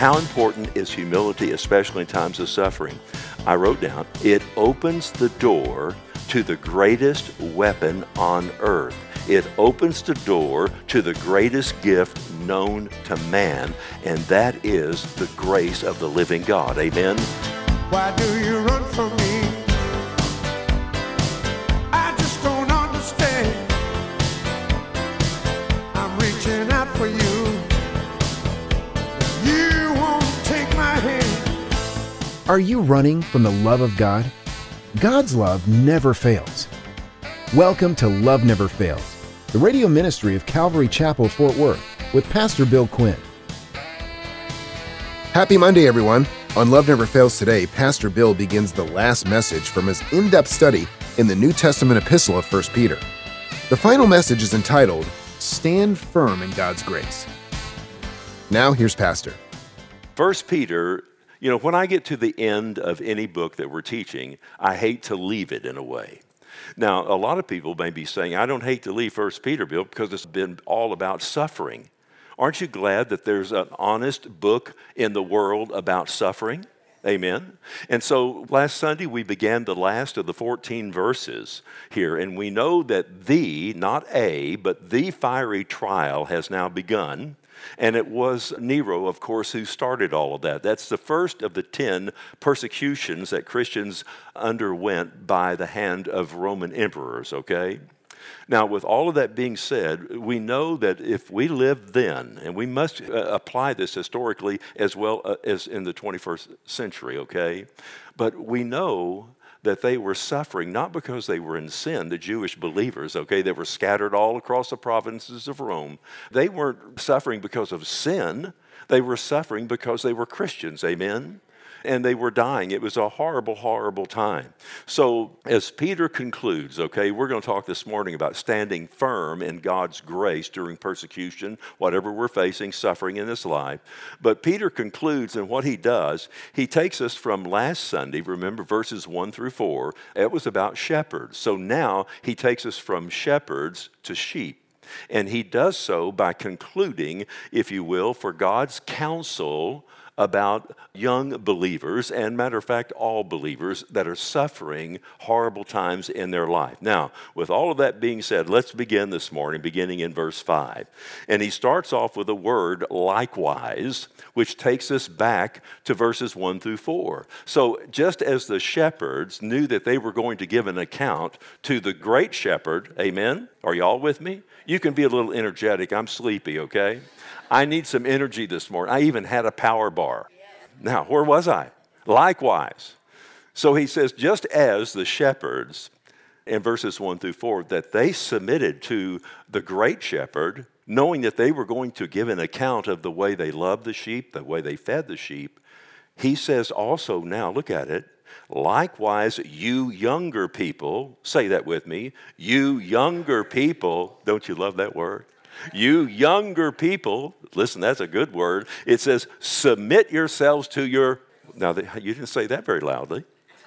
How important is humility, especially in times of suffering? I wrote down, it opens the door to the greatest weapon on earth. It opens the door to the greatest gift known to man, and that is the grace of the living God. Amen? Why do you run from me? I just don't understand. I'm reaching out for you. You won't take my hand. Are you running from the love of God? God's love never fails. Welcome to Love Never Fails, the radio ministry of Calvary Chapel, Fort Worth, with Pastor Bill Quinn. Happy Monday, everyone. On Love Never Fails today, Pastor Bill begins the last message from his in-depth study in the New Testament epistle of 1 Peter. The final message is entitled, Stand Firm in God's Grace. Now, here's Pastor. 1 Peter, when I get to the end of any book that we're teaching, I hate to leave it in a way. Now, a lot of people may be saying, I don't hate to leave 1 Peter, Bill, because it's been all about suffering. Aren't you glad that there's an honest book in the world about suffering? Amen. And so last Sunday we began the last of the 14 verses here, and we know that not a, but the fiery trial has now begun. And it was Nero, of course, who started all of that. That's the first of the 10 persecutions that Christians underwent by the hand of Roman emperors, okay? Now, with all of that being said, we know that if we live then, and we must apply this historically as well as in the 21st century, okay? But we know that they were suffering not because they were in sin, the Jewish believers, okay? They were scattered all across the provinces of Rome. They weren't suffering because of sin. They were suffering because they were Christians, amen? And they were dying. It was a horrible, horrible time. So as Peter concludes, okay, we're going to talk this morning about standing firm in God's grace during persecution, whatever we're facing, suffering in this life. But Peter concludes, and what he does, he takes us from last Sunday, remember verses 1 through 4, it was about shepherds. So now he takes us from shepherds to sheep. And he does so by concluding, if you will, for God's counsel about young believers, and matter of fact, all believers that are suffering horrible times in their life. Now, with all of that being said, let's begin this morning, beginning in verse 5. And he starts off with the word likewise, which takes us back to verses 1 through 4. So just as the shepherds knew that they were going to give an account to the great shepherd, amen? Are y'all with me? You can be a little energetic. I'm sleepy, okay? I need some energy this morning. I even had a power bar. Now, where was I? Likewise. So he says, just as the shepherds, in verses 1 through 4, that they submitted to the great shepherd, knowing that they were going to give an account of the way they loved the sheep, the way they fed the sheep, he says also now, look at it, likewise, you younger people, say that with me, you younger people, don't you love that word? You younger people, listen, that's a good word. It says, submit yourselves to your, now you didn't say that very loudly.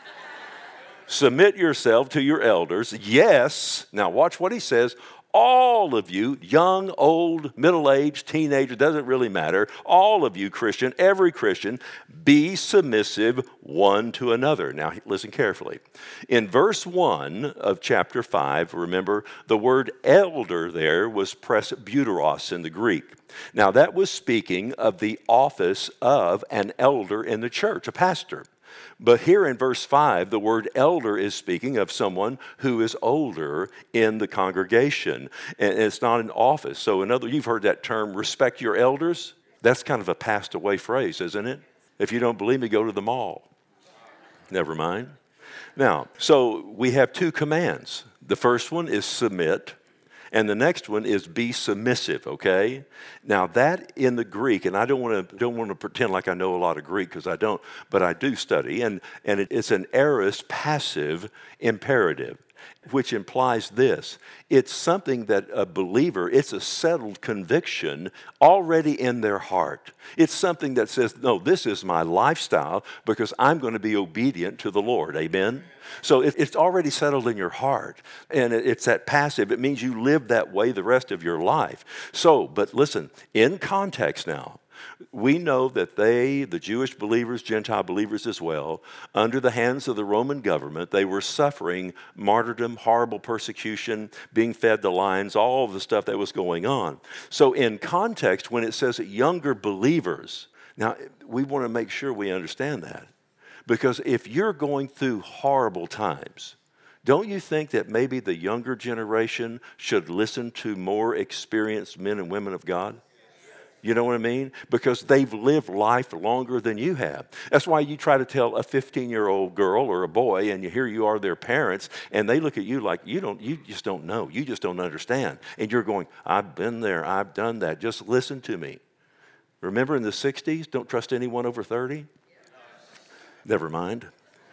Submit yourself to your elders. Yes, now watch what he says. All of you, young, old, middle-aged, teenager, doesn't really matter. All of you, Christian, every Christian, be submissive one to another. Now, listen carefully. In verse 1 of chapter 5, remember, the word elder there was presbyteros in the Greek. Now, that was speaking of the office of an elder in the church, a pastor. But here in verse 5, the word elder is speaking of someone who is older in the congregation. And it's not an office. So you've heard that term, respect your elders. That's kind of a passed away phrase, isn't it? If you don't believe me, go to the mall. Never mind. Now, so we have two commands. The first one is submit. And the next one is be submissive, okay? Now that in the Greek, and I don't want to pretend like I know a lot of Greek because I don't, but I do study, and it's an aorist passive imperative, which implies this. It's something that a believer, it's a settled conviction already in their heart. It's something that says, no, this is my lifestyle because I'm going to be obedient to the Lord, amen? So it's already settled in your heart, and it's that passive. It means you live that way the rest of your life. So, but listen, in context now, We know that they, the Jewish believers, Gentile believers as well, under the hands of the Roman government, they were suffering martyrdom, horrible persecution, being fed to lions, all of the stuff that was going on. So in context, when it says younger believers, now we want to make sure we understand that. Because if you're going through horrible times, don't you think that maybe the younger generation should listen to more experienced men and women of God? You know what I mean? Because they've lived life longer than you have. That's why you try to tell a 15-year-old girl or a boy, and here you are their parents, and they look at you like you just don't know. You just don't understand. And you're going, I've been there. I've done that. Just listen to me. Remember in the 60s, don't trust anyone over 30? Never mind.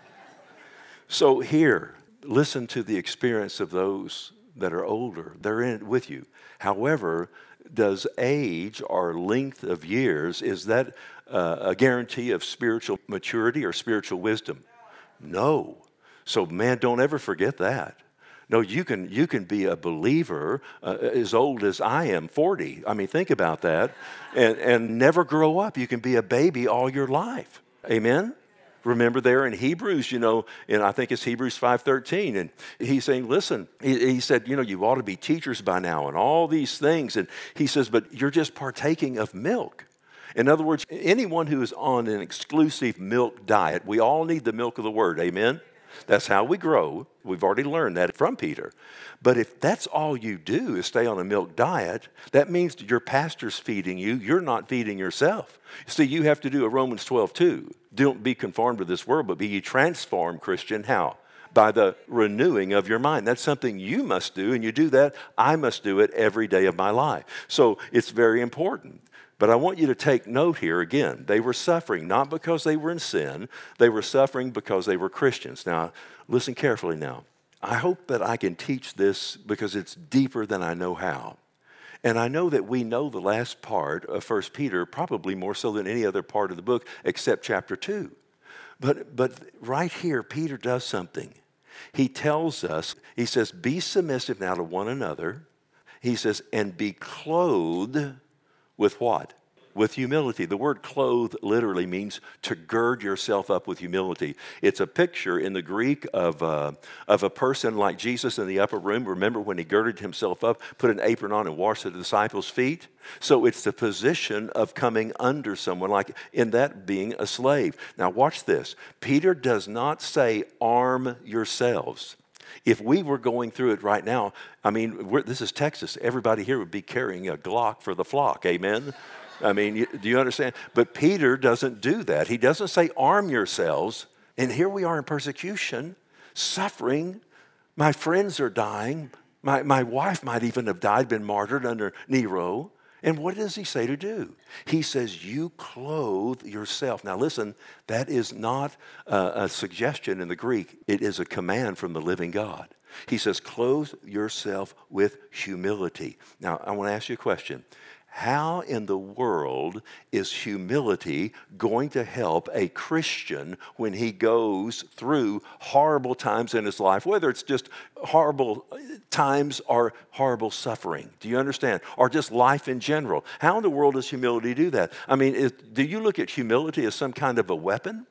So here, listen to the experience of those that are older. They're in it with you. However, does age or length of years, is that a guarantee of spiritual maturity or spiritual wisdom? No. So man, don't ever forget that. No, you can be a believer as old as I am, 40. I mean, think about that. And never grow up. You can be a baby all your life. Amen? Remember there in Hebrews, and I think it's Hebrews 5:13, and he's saying, listen, he said, you ought to be teachers by now and all these things. And he says, but you're just partaking of milk. In other words, anyone who is on an exclusive milk diet, we all need the milk of the word, amen? That's how we grow. We've already learned that from Peter. But if that's all you do is stay on a milk diet, that means your pastor's feeding you. You're not feeding yourself. See, you have to do a Romans 12:2. Don't be conformed to this world, but be ye transformed, Christian. How? By the renewing of your mind. That's something you must do, and you do that. I must do it every day of my life. So it's very important. But I want you to take note here again. They were suffering not because they were in sin. They were suffering because they were Christians. Now, listen carefully now. I hope that I can teach this because it's deeper than I know how. And I know that we know the last part of 1 Peter probably more so than any other part of the book except chapter 2. But right here, Peter does something. He tells us, he says, be submissive now to one another. He says, and be clothed with what? With humility. The word clothe literally means to gird yourself up with humility. It's a picture in the Greek of a person like Jesus in the upper room. Remember when he girded himself up, put an apron on and washed the disciples' feet? So it's the position of coming under someone, like in that being a slave. Now watch this. Peter does not say arm yourselves. If we were going through it right now, I mean, this is Texas. Everybody here would be carrying a Glock for the flock. Amen? I mean, do you understand? But Peter doesn't do that. He doesn't say arm yourselves. And here we are in persecution, suffering. My friends are dying. My wife might even have died, been martyred under Nero. And what does he say to do? He says, you clothe yourself. Now listen, that is not a suggestion in the Greek. It is a command from the living God. He says, clothe yourself with humility. Now, I want to ask you a question. How in the world is humility going to help a Christian when he goes through horrible times in his life, whether it's just horrible times or horrible suffering? Do you understand? Or just life in general. How in the world does humility do that? I mean, do you look at humility as some kind of a weapon?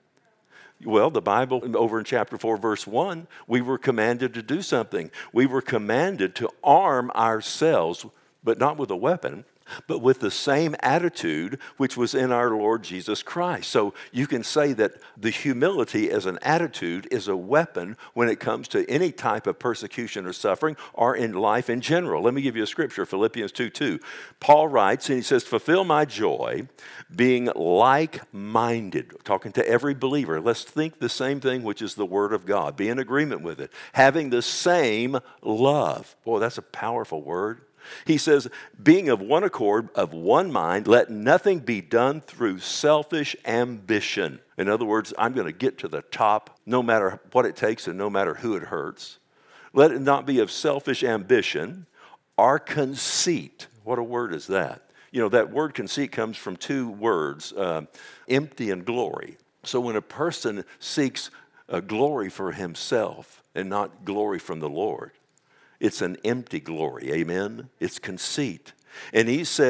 Well, the Bible, over in chapter 4, verse 1, we were commanded to do something. We were commanded to arm ourselves, but not with a weapon, but with the same attitude which was in our Lord Jesus Christ. So you can say that the humility as an attitude is a weapon when it comes to any type of persecution or suffering or in life in general. Let me give you a scripture, Philippians 2:2. Paul writes, and he says, fulfill my joy, being like-minded. Talking to every believer. Let's think the same thing, which is the word of God. Be in agreement with it. Having the same love. Boy, that's a powerful word. He says, being of one accord, of one mind, let nothing be done through selfish ambition. In other words, I'm going to get to the top no matter what it takes and no matter who it hurts. Let it not be of selfish ambition or conceit. What a word is that? You know, that word conceit comes from two words, empty and glory. So when a person seeks glory for himself and not glory from the Lord, it's an empty glory, amen? It's conceit. And he says,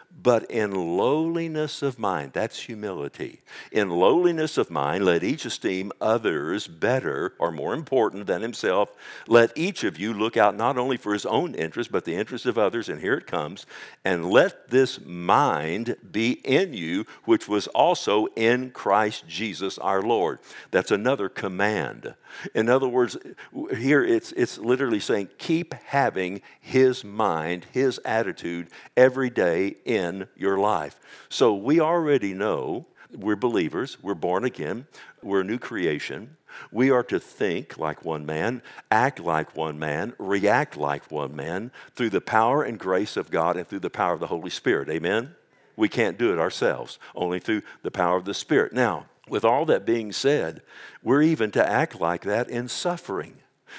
but in lowliness of mind, that's humility. In lowliness of mind, let each esteem others better or more important than himself. Let each of you look out not only for his own interest, but the interest of others. And here it comes. And let this mind be in you, which was also in Christ Jesus our Lord. That's another command. In other words, here it's literally saying, keep having his mind, his attitude every day in your life. So we already know we're believers, we're born again, we're a new creation. We are to think like one man, act like one man, react like one man through the power and grace of God and through the power of the Holy Spirit. Amen? We can't do it ourselves, only through the power of the Spirit. Now, with all that being said, we're even to act like that in suffering.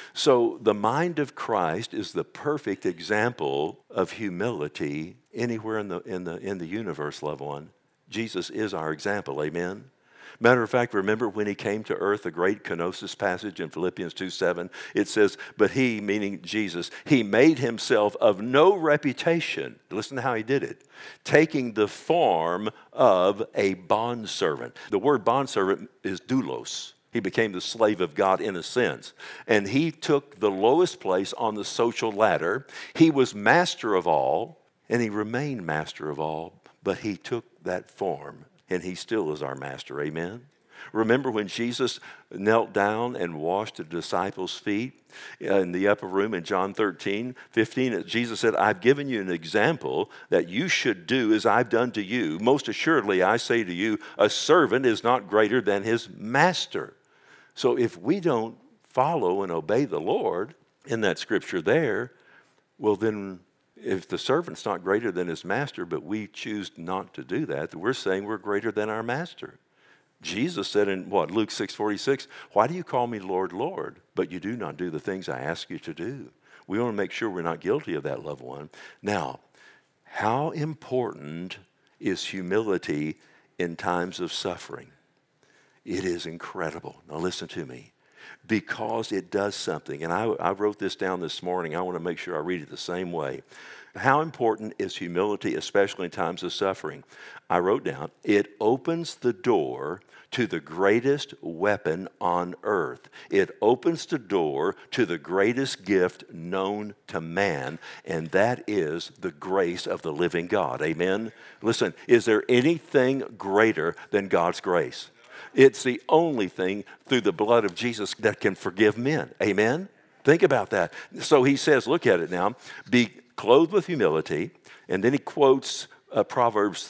So the mind of Christ is the perfect example of humility anywhere in the universe, loved one. Jesus is our example, amen? Matter of fact, remember when he came to earth, the great kenosis passage in Philippians 2:7, it says, but he, meaning Jesus, he made himself of no reputation. Listen to how he did it. Taking the form of a bondservant. The word bondservant is doulos. He became the slave of God in a sense. And he took the lowest place on the social ladder. He was master of all, and he remained master of all, but he took that form, and he still is our master. Amen? Remember when Jesus knelt down and washed the disciples' feet in the upper room in John 13:15, Jesus said, I've given you an example that you should do as I've done to you. Most assuredly, I say to you, a servant is not greater than his master. So if we don't follow and obey the Lord in that scripture there, well then, if the servant's not greater than his master, but we choose not to do that, we're saying we're greater than our master. Jesus said in Luke 6:46, why do you call me Lord, Lord, but you do not do the things I ask you to do? We want to make sure we're not guilty of that, loved one. Now, how important is humility in times of suffering? It is incredible. Now listen to me. Because it does something. And I wrote this down this morning. I want to make sure I read it the same way. How important is humility, especially in times of suffering? I wrote down, it opens the door to the greatest weapon on earth. It opens the door to the greatest gift known to man, and that is the grace of the living God. Amen? Listen, is there anything greater than God's grace? It's the only thing through the blood of Jesus that can forgive men. Amen? Think about that. So he says, look at it now, be clothed with humility. And then he quotes Proverbs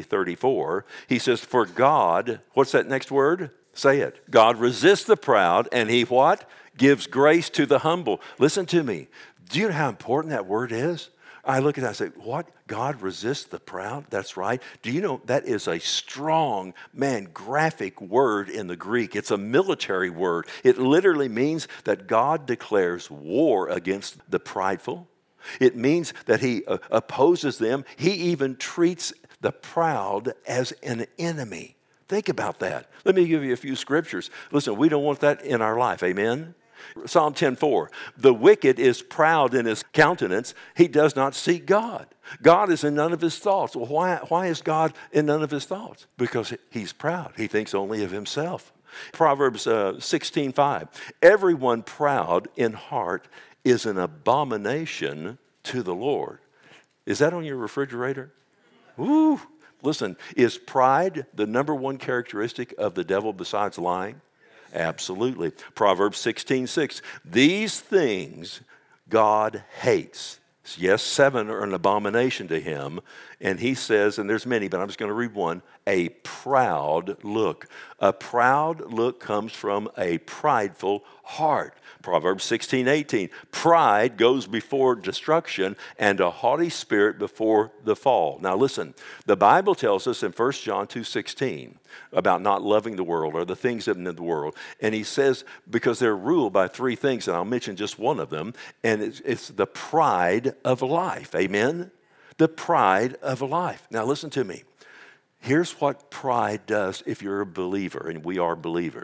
3:34. He says, for God, what's that next word? Say it. God resists the proud, and he what? Gives grace to the humble. Listen to me. Do you know how important that word is? I look at that and say, what? God resists the proud? That's right. Do you know that is a strong, graphic word in the Greek. It's a military word. It literally means that God declares war against the prideful. It means that he opposes them. He even treats the proud as an enemy. Think about that. Let me give you a few scriptures. Listen, we don't want that in our life. Amen? Psalm 10:4, the wicked is proud in his countenance. He does not seek God. God is in none of his thoughts. Well, why is God in none of his thoughts? Because he's proud. He thinks only of himself. Proverbs 16:5, everyone proud in heart is an abomination to the Lord. Is that on your refrigerator? Woo! Listen, is pride the number one characteristic of the devil besides lying? Absolutely. Proverbs 16:6. These things God hates. Yes, 7 are an abomination to him. And he says, and there's many, but I'm just going to read one, a proud look. A proud look comes from a prideful heart. Proverbs 16:18. Pride goes before destruction, and a haughty spirit before the fall. Now listen, the Bible tells us in 1 John 2:16 about not loving the world or the things in the world. And he says, because they're ruled by 3 things, and I'll mention just one of them, and it's the pride of life. Amen? The pride of life. Now listen to me. Here's what pride does if you're a believer, and we are believers.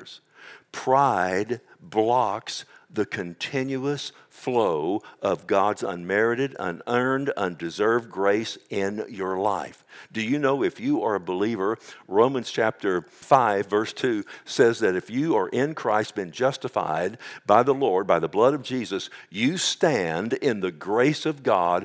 Pride blocks the continuous flow of God's unmerited, unearned, undeserved grace in your life. Do you know if you are a believer, Romans chapter 5, verse 2 says that if you are in Christ, been justified by the Lord, by the blood of Jesus, you stand in the grace of God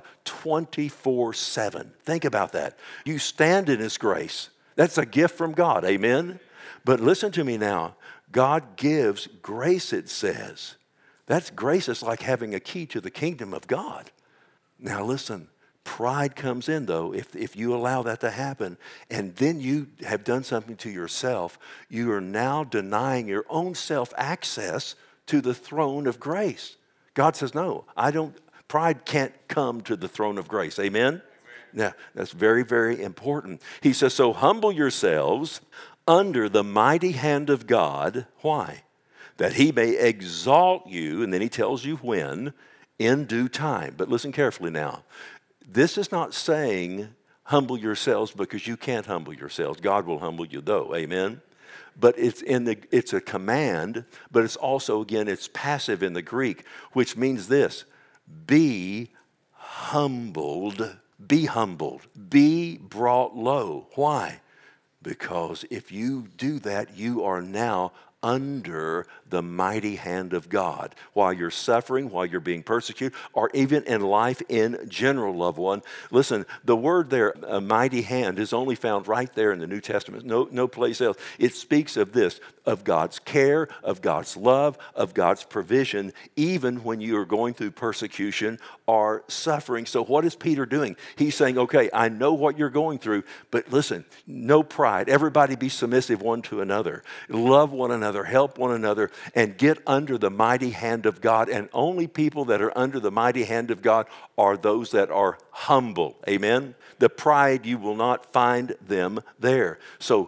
24/7. Think about that. You stand in His grace. That's a gift from God, amen? But listen to me now. God gives grace, it says. That's grace is like having a key to the kingdom of God. Now listen, pride comes in though if you allow that to happen, and then you have done something to yourself. You are now denying your own self access to the throne of grace. God says, no, pride can't come to the throne of grace. Amen? Now, that's very, very important. He says, so humble yourselves under the mighty hand of God. Why? That He may exalt you, and then He tells you when, in due time. But listen carefully now. This is not saying humble yourselves because you can't humble yourselves. God will humble you though, amen? But it's a command, but it's also, again, it's passive in the Greek, which means this: be humbled, be brought low. Why? Because if you do that, you are now under the mighty hand of God. While you're suffering, while you're being persecuted, or even in life in general, loved one. Listen, the word there, a mighty hand, is only found right there in the New Testament. No place else. It speaks of this, of God's care, of God's love, of God's provision, even when you are going through persecution or suffering. So what is Peter doing? He's saying, okay, I know what you're going through, but listen, no pride. Everybody be submissive one to another. Love one another, help one another, and get under the mighty hand of God. And only people that are under the mighty hand of God are those that are humble. Amen? The pride, you will not find them there. So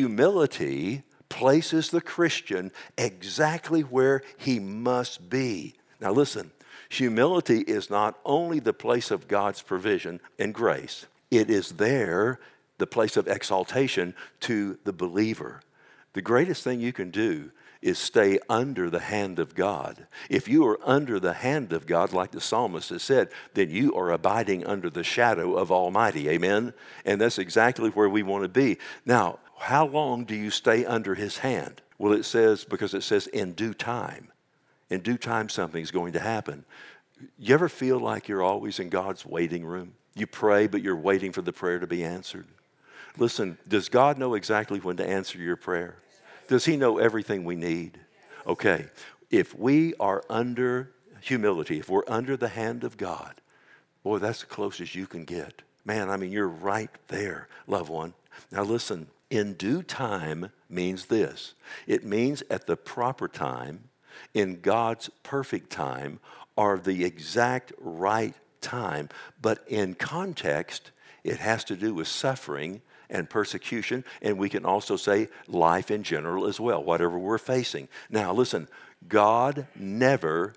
humility places the Christian exactly where he must be. Now listen, humility is not only the place of God's provision and grace, it is there the place of exaltation to the believer. The greatest thing you can do is stay under the hand of God. If you are under the hand of God, like the psalmist has said, then you are abiding under the shadow of Almighty. Amen? And that's exactly where we want to be. Now, how long do you stay under His hand? Well, because it says in due time. In due time, something's going to happen. You ever feel like you're always in God's waiting room? You pray, but you're waiting for the prayer to be answered. Listen, does God know exactly when to answer your prayer? Does He know everything we need? Okay, if we are under humility, if we're under the hand of God, boy, that's the closest you can get. Man, I mean, you're right there, loved one. Now listen, in due time means this. It means at the proper time, in God's perfect time, or the exact right time. But in context, it has to do with suffering and persecution, and we can also say life in general as well, whatever we're facing. Now listen, God never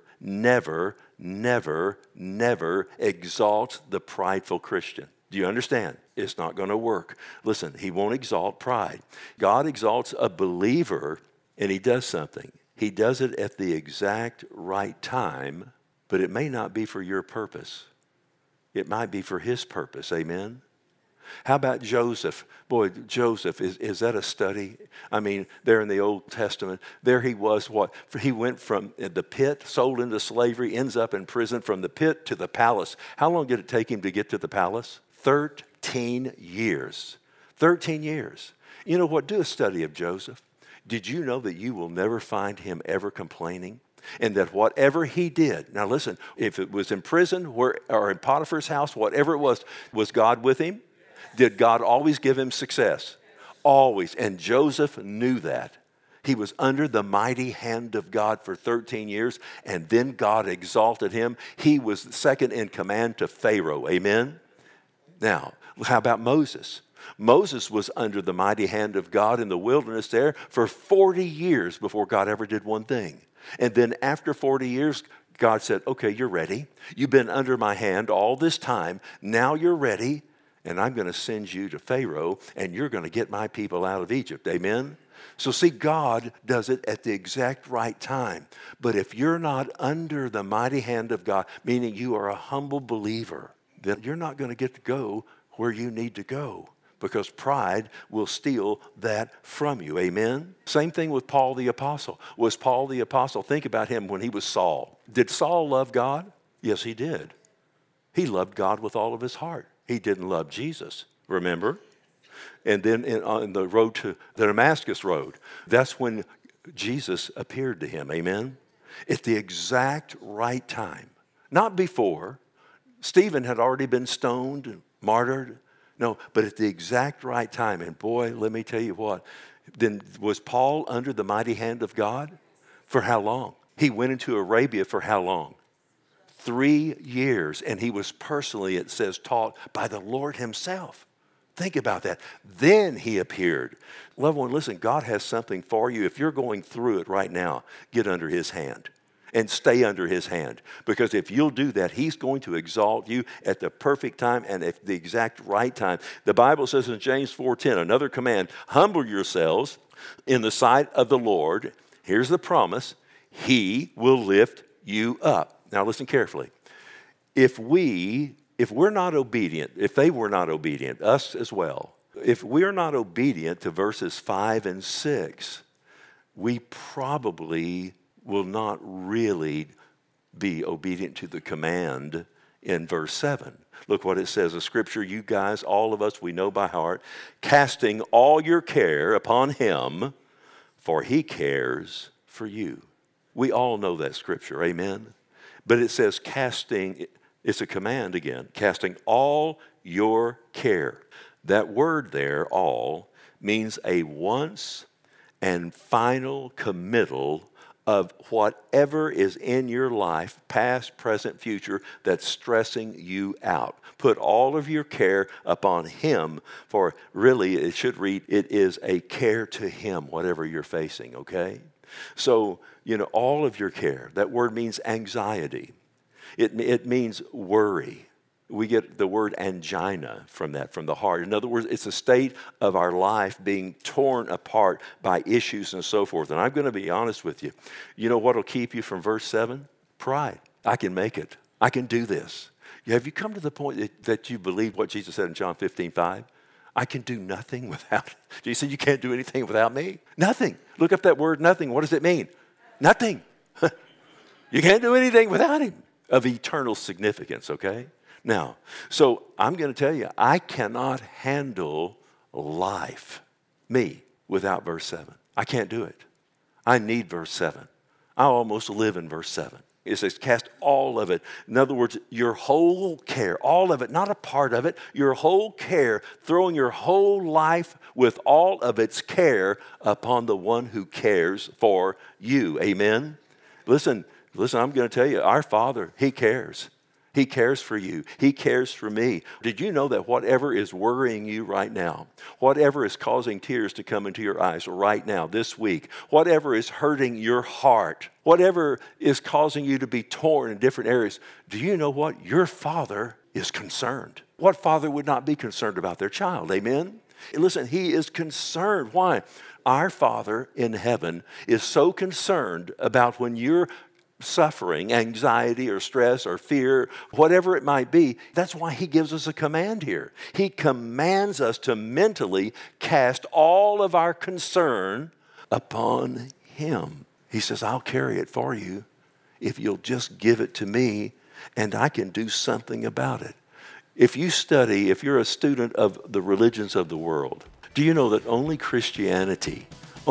exalts the prideful Christian. Do you understand? It's not going to work. Listen, He won't exalt pride. God exalts a believer, and He does something. He does it at the exact right time, but it may not be for your purpose. It might be for His purpose. Amen? How about Joseph? Boy, Joseph, is that a study? I mean, there in the Old Testament, there he was, he went from the pit, sold into slavery, ends up in prison, from the pit to the palace. How long did it take him to get to the palace? 13 years. 13 years. You know what? Do a study of Joseph. Did you know that you will never find him ever complaining? And that whatever he did, now listen, if it was in prison or in Potiphar's house, whatever it was God with him? Did God always give him success? Always. And Joseph knew that. He was under the mighty hand of God for 13 years, and then God exalted him. He was second in command to Pharaoh. Amen? Now, how about Moses? Moses was under the mighty hand of God in the wilderness there for 40 years before God ever did one thing. And then after 40 years, God said, okay, you're ready. You've been under my hand all this time. Now you're ready. And I'm going to send you to Pharaoh, and you're going to get my people out of Egypt. Amen? So see, God does it at the exact right time. But if you're not under the mighty hand of God, meaning you are a humble believer, then you're not going to get to go where you need to go, because pride will steal that from you. Amen? Same thing with Paul the Apostle. Was Paul the Apostle, think about him when he was Saul. Did Saul love God? Yes, he did. He loved God with all of his heart. He didn't love Jesus, remember? And then on the road to the Damascus road, that's when Jesus appeared to him. Amen? At the exact right time. Not before. Stephen had already been stoned and martyred. No, but at the exact right time. And boy, let me tell you what. Then was Paul under the mighty hand of God? For how long? He went into Arabia for how long? 3 years. And he was personally, it says, taught by the Lord himself. Think about that. Then he appeared. Loved one, listen, God has something for you. If you're going through it right now, get under his hand and stay under his hand. Because if you'll do that, he's going to exalt you at the perfect time and at the exact right time. The Bible says in James 4:10, another command, humble yourselves in the sight of the Lord. Here's the promise. He will lift you up. Now listen carefully. If we're not obedient, if they were not obedient, us as well, if we're not obedient to verses 5 and 6, we probably will not really be obedient to the command in verse 7. Look what it says, a scripture you guys, all of us, we know by heart, casting all your care upon him, for he cares for you. We all know that scripture, amen? But it says casting, it's a command again, casting all your care. That word there, all, means a once and final committal of whatever is in your life, past, present, future, that's stressing you out. Put all of your care upon him, for really it should read, it is a care to him, whatever you're facing, okay? So, all of your care, that word means anxiety. It means worry. We get the word angina from that, from the heart. In other words, it's a state of our life being torn apart by issues and so forth. And I'm going to be honest with you. You know what will keep you from verse 7? Pride. I can make it. I can do this. Have you come to the point that you believe what Jesus said in John 15:5? I can do nothing without. Jesus said, you can't do anything without me. Nothing. Look up that word nothing. What does it mean? Nothing. You can't do anything without him. Of eternal significance, okay? Now, so I'm going to tell you, I cannot handle life, me, without verse 7. I can't do it. I need verse 7. I almost live in verse 7. It says, cast all of it. In other words, your whole care, all of it, not a part of it, your whole care, throwing your whole life with all of its care upon the one who cares for you. Amen? Listen, I'm going to tell you, our Father, he cares. He cares for you. He cares for me. Did you know that whatever is worrying you right now, whatever is causing tears to come into your eyes right now, this week, whatever is hurting your heart, whatever is causing you to be torn in different areas, do you know what? Your Father is concerned. What father would not be concerned about their child? Amen? Listen, he is concerned. Why? Our Father in heaven is so concerned about when you're suffering, anxiety or stress or fear, whatever it might be. That's why he gives us a command here. He commands us to mentally cast all of our concern upon him. He says, I'll carry it for you if you'll just give it to me and I can do something about it. If you're a student of the religions of the world, do you know that only Christianity,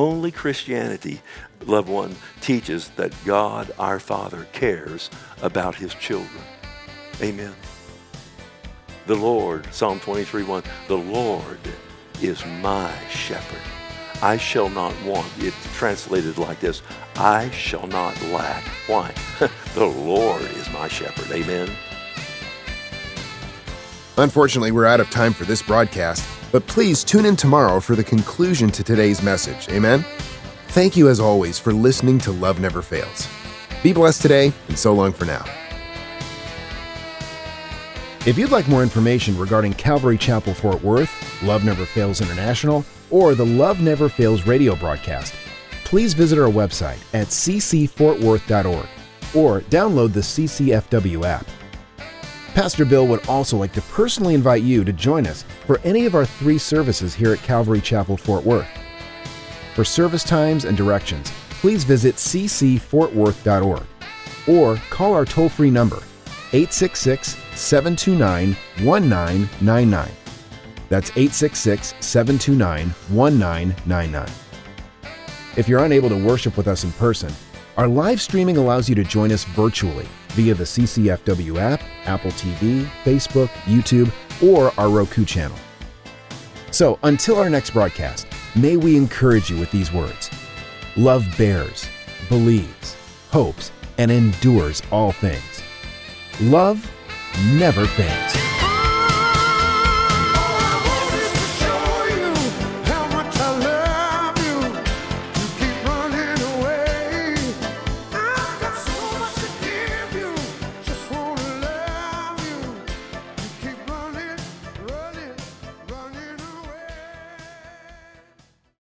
loved one, teaches that God, our Father, cares about his children. Amen. The Lord, Psalm 23:1, the Lord is my shepherd. I shall not want. It's translated like this, I shall not lack. Why? The Lord is my shepherd. Amen. Unfortunately, we're out of time for this broadcast, but please tune in tomorrow for the conclusion to today's message. Amen? Thank you, as always, for listening to Love Never Fails. Be blessed today, and so long for now. If you'd like more information regarding Calvary Chapel Fort Worth, Love Never Fails International, or the Love Never Fails radio broadcast, please visit our website at ccfortworth.org or download the CCFW app. Pastor Bill would also like to personally invite you to join us for any of our 3 services here at Calvary Chapel, Fort Worth. For service times and directions, please visit ccfortworth.org or call our toll-free number, 866-729-1999. That's 866-729-1999. If you're unable to worship with us in person, our live streaming allows you to join us virtually via the CCFW app, Apple TV, Facebook, YouTube, or our Roku channel. So until our next broadcast, may we encourage you with these words. Love bears, believes, hopes, and endures all things. Love never fails.